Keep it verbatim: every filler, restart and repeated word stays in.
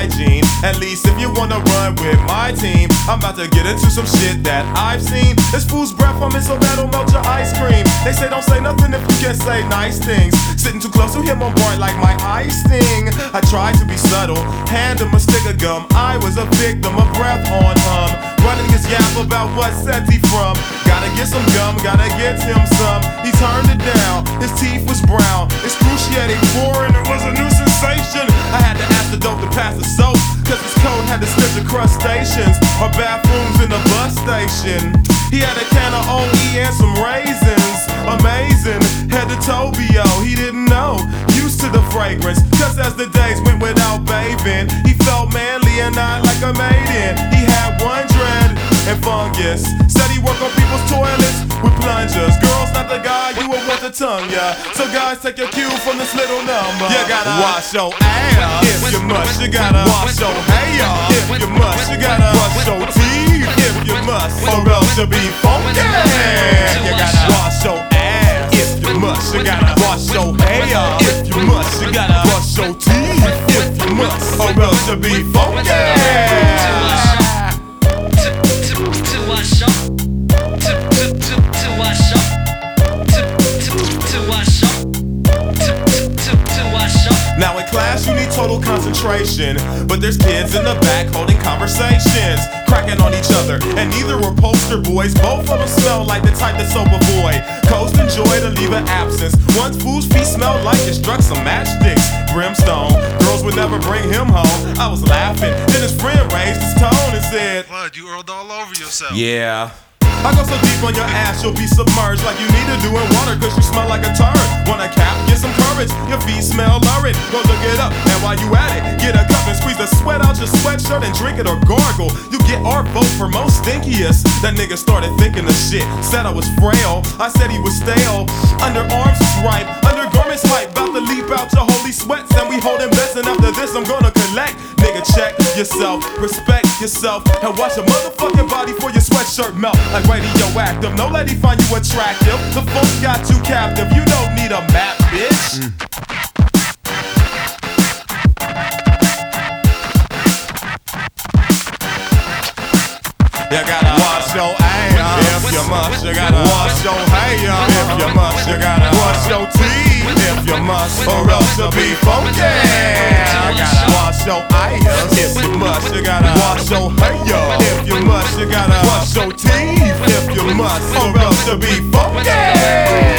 hygiene. At least if you wanna run with my team, I'm about to get into some shit that I've seen. This fool's breath from it, so that'll melt your ice cream. They say don't say nothing if you can't say nice things. Sitting too close to him on board like my eye sting. I tried to be subtle, hand him a stick of gum. I was a victim of breath on hum. Running his yap about what set he from. Gotta get some gum, gotta get him some. He turned it down, his teeth was brown. Excruciating foreign, it was a new sensation. I had to ask the dope to pass the soap, cause his coat had the stench of crustaceans, or bathrooms in the bus station. He had a can of O E and some raisins. Amazing, head to Tobio, he didn't know. Used to the fragrance, cause as the days went without bathing, he felt manly and not like a maiden. He had one dread and fungus. Said he worked on people's toilets with plungers. Girls, not the guy you would want to tongue, yeah. So guys, take your cue from this little number. You gotta wash your ass if you must. You gotta wash your hair if you must. You gotta brush your teeth if you must, or else you'll be funky. You gotta wash your ass if you must. You gotta wash your hair if you must. You gotta brush your teeth if you must, or else you'll be funky. Now in class you need total concentration, but there's kids in the back holding conversations, cracking on each other, and neither were poster boys. Both of them smell like the type that sober boy coast and joy to leave an absence. One fool's feet smelled like it struck some matchsticks, brimstone. Girls would never bring him home. I was laughing, then his friend raised his tone and said, "What, you earled all over yourself." Yeah, I go so deep on your ass, you'll be submerged like you need to do in water, cause you smell like a turd. Want a cap? Get some courage. Your feet smell lurid. Go look it up, and while you at it, get a cup and squeeze the sweat out your sweatshirt and drink it or gargle. You get our vote for most stinkiest. That nigga started thinking of shit. Said I was frail. I said he was stale. Underarms was ripe. Undergarments hype. About to leap out your holy sweats, and we holding bets. And after this, I'm gonna collect. Nigga, check yourself, respect yourself, and watch your motherfucking body for your sweatshirt melt like radioactive. No lady find you attractive. The folks got you captive. You don't need a map, bitch. Mm. You gotta wash your ass if you must. You gotta wash your hair if you must. You gotta wash your teeth if you must, or else you'll be funky. You gotta wash your eyes if you must. You gotta wash your hair if you must. You gotta wash your teeth if you must, or else you'll be funky.